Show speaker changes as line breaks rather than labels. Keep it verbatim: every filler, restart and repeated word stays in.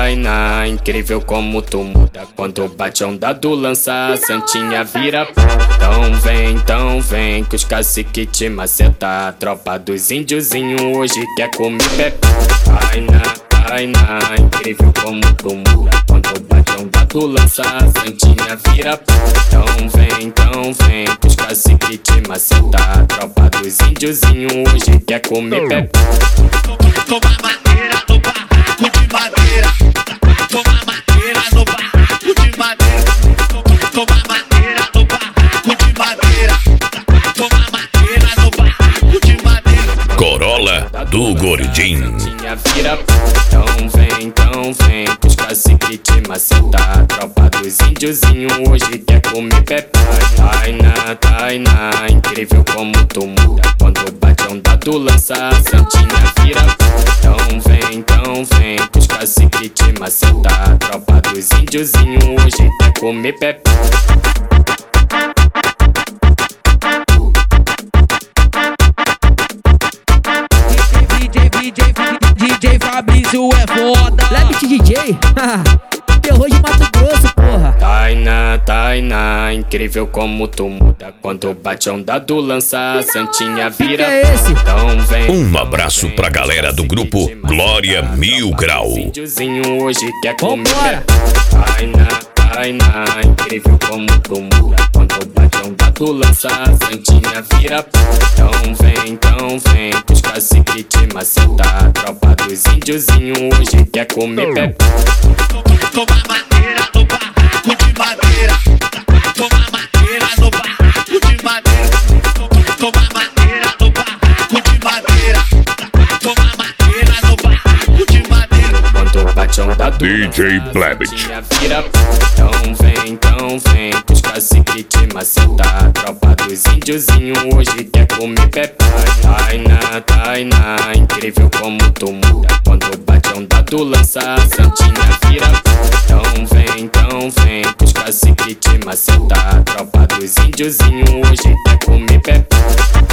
Tainá, incrível como tu muda quando bate a onda do lança, a santinha vira pó. Então vem, então vem, que os cacique te maceta. A tropa dos índiozinho hoje quer comer pepé. Tainá, Tainá, incrível como tu muda quando bate a onda do lança, a santinha vira pó. Então vem, então vem, que os cacique te maceta. A tropa dos índiozinho hoje quer comer pepé.
Toma madeira no barraco de madeira. Toma madeira no barraco de madeira. Toma madeira no barraco de madeira. Toma madeira no barraco de madeira.
Corolla do Gordinho.
Então vem, então vem, que os cacique te maceta. A tropa dos índiozinho hoje quer comer pepé. Tainá, Tainá, incrível como tu muda quando bate a onda do lança, a santinha vira pó. Então vem, então vem, que os cacique te maceta. A tropa dos índiozinho hoje quer comer pepé.
D J Fabrício é foda. Lebit D J, terror de Mato Grosso, porra.
Tainá, Tainá, incrível como tu muda quando bate a onda do lança, a santinha vira.
Que é esse?
Então vem.
Um abraço pra galera do grupo Glória Mil Grau.
O índiozinho hoje quer comer
Vambora.
pepé. Tainá, Tainá, incrível como tu muda quando bate a onda do lança, a santinha vira pó. Então vem, então vem, que os cacique te maceta. A tropa dos índiozinho hoje quer comer pepé.
Toma madeira no barraco de madeira. Toma madeira no barraco de madeira. Toma madeira no barraco de madeira. Toma madeira no barraco de madeira.
Quando bate a onda do
D J
lança,
Blebit.
a santinha vira pó. Então vem, então vem, que os cacique te maceta. A tropa dos índiozinho hoje quer comer pepé. Tainá, Tainá, incrível como tu muda quando bate a onda do lança, a santinha vira pó. Então vem, então vem, que os cacique te maceta. A tropa dos índiozinho hoje quer comer pepé.